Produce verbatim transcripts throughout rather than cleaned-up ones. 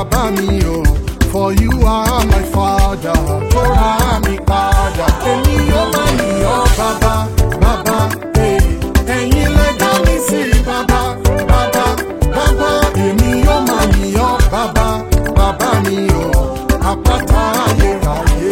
bàbá mi o. For you are my father. Tó ra mi padà. Èmi yóò máa yìn ọ́ bàbá, bàbá, eh. Ẹ̀yin lẹ dá mi sí bàbá, bàbá, bàbá. Èmi yóò máa yìn ọ́ bàbá, bàbá mi o. Àpáta ayérayé.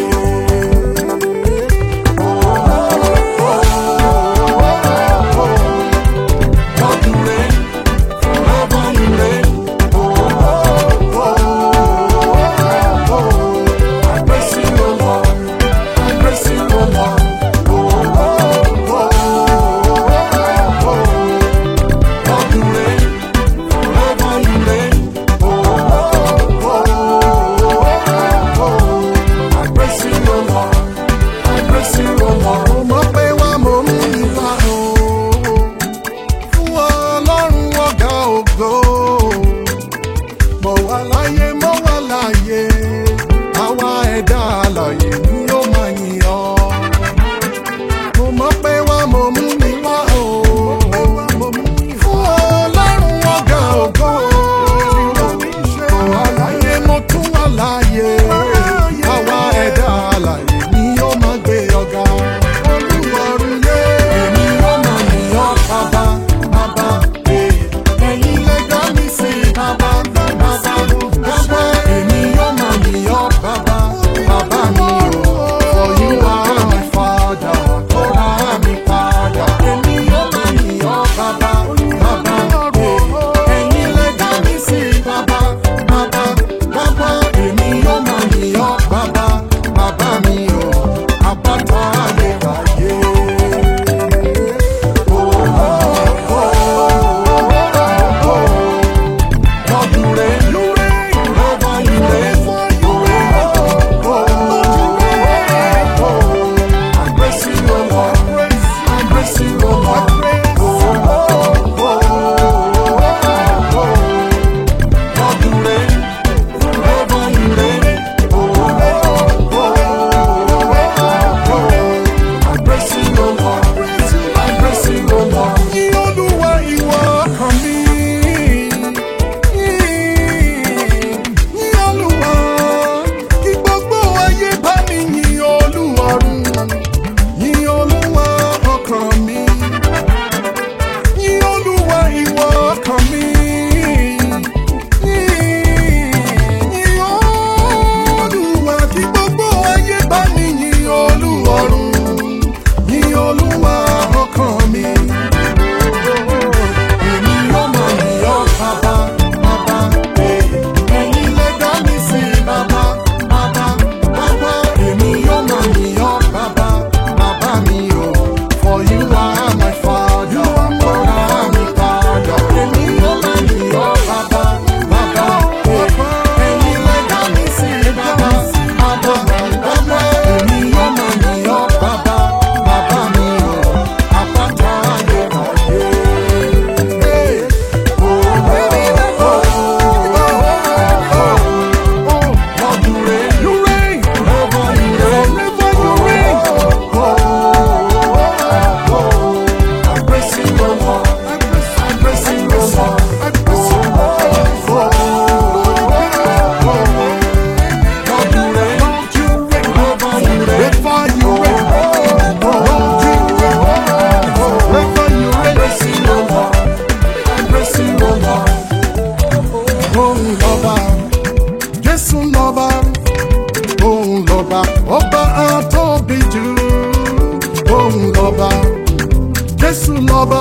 lọ́ba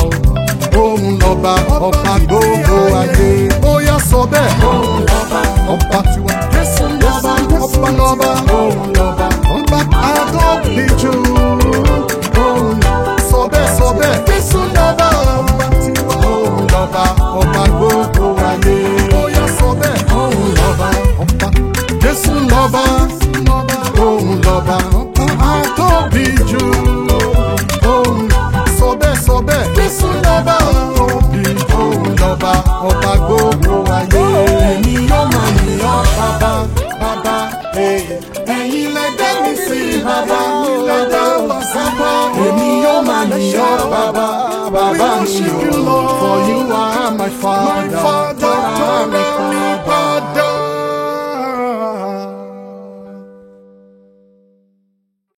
òun lọ́ba ọba gbogbo ayé ó yá sọ bẹ́ẹ̀ òun lọ́ba ọba tiwa Jésù lọ́ba ọba lọ́ba òun lọ́ba ọba àdóbìjú òun sọ bẹ́ẹ̀ sọ bẹ́ẹ̀ Jésù lọ́ba ọba tiwa òun lọ́ba ọba gbogbo ayé ó yá sọ bẹ́ẹ̀ òun lọ́ba ọba Jésù lọ́ba òun lọ́ba ọba àdóbìjú òun sọ bẹ́ẹ̀ sọ bẹ́ẹ̀ Jésù lọ́ba òbí òun lọ́ba ọba gbogbo ayé. Èmi yóò máa yìn ọ́ bàbá bàbá ẹ̀yin lẹ dá mi sí bàbá lẹ dá wa sábà. Èmi yóò máa yìn ọ́ bàbá bàbá mi o. For you are my father.